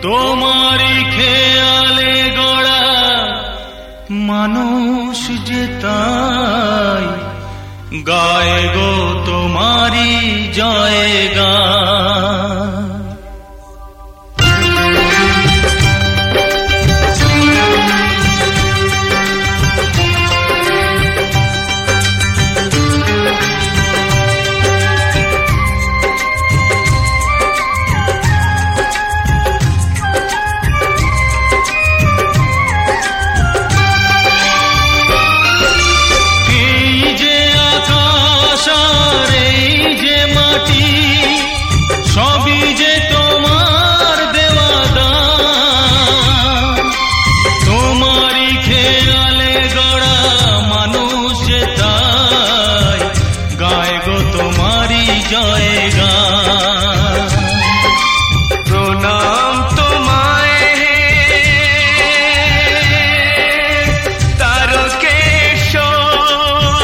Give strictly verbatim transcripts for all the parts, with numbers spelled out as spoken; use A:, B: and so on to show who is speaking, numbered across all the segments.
A: তোমারি খেয়ালে গড়া মানুষ যে তাই গায়ে গো তোমারি জয় গান। সবই যে তোমার দেওয়া দান, তোমারই খেয়ালে গড়া মানুষ যে তাই গায় গো তোমারই জয় গান।
B: প্রণাম তোমায় তারকেশ্বর,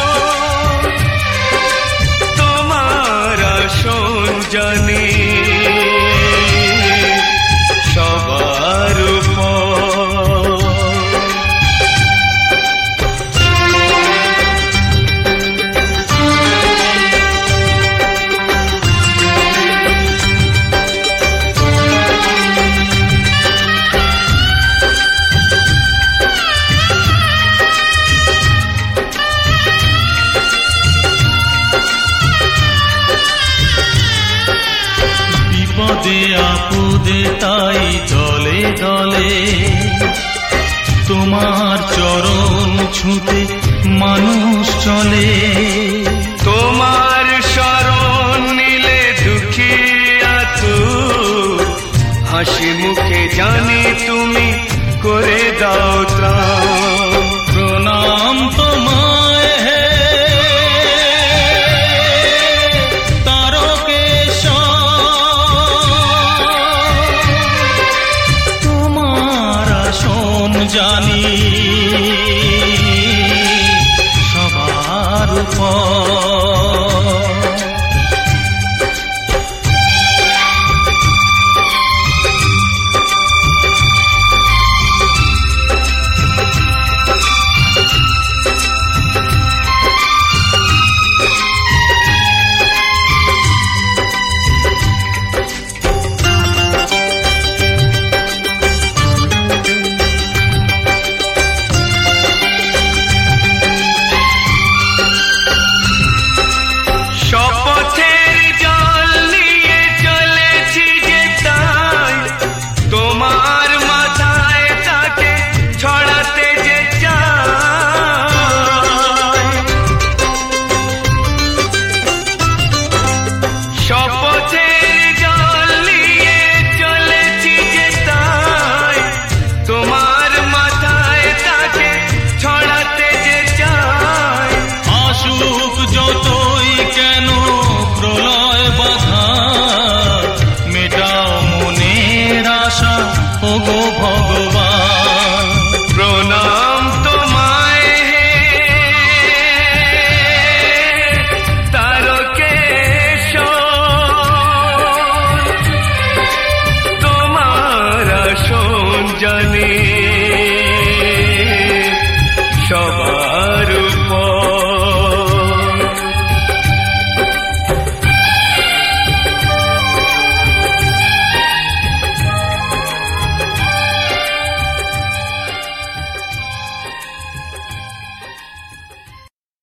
B: তোমার আসন জানি সবার উপর।
A: বিপদে আপদে তাই দলে দলে তোমার চরণ ছুঁতে মানুষ চলে।
B: তোমার শরণ নিলে দুঃখিয়া তুর, হাসি মুখে জানি তুমি করে দাও ত্রাণ।
A: প্রণাম তোমায় হে জানি সবার উপর। যতই কেন প্রলয় বাধা, মেটাও মনের আশা ওগো ভগবান।
B: প্রণাম তোমায় তারকেশ্বর, তোমার আসন জানি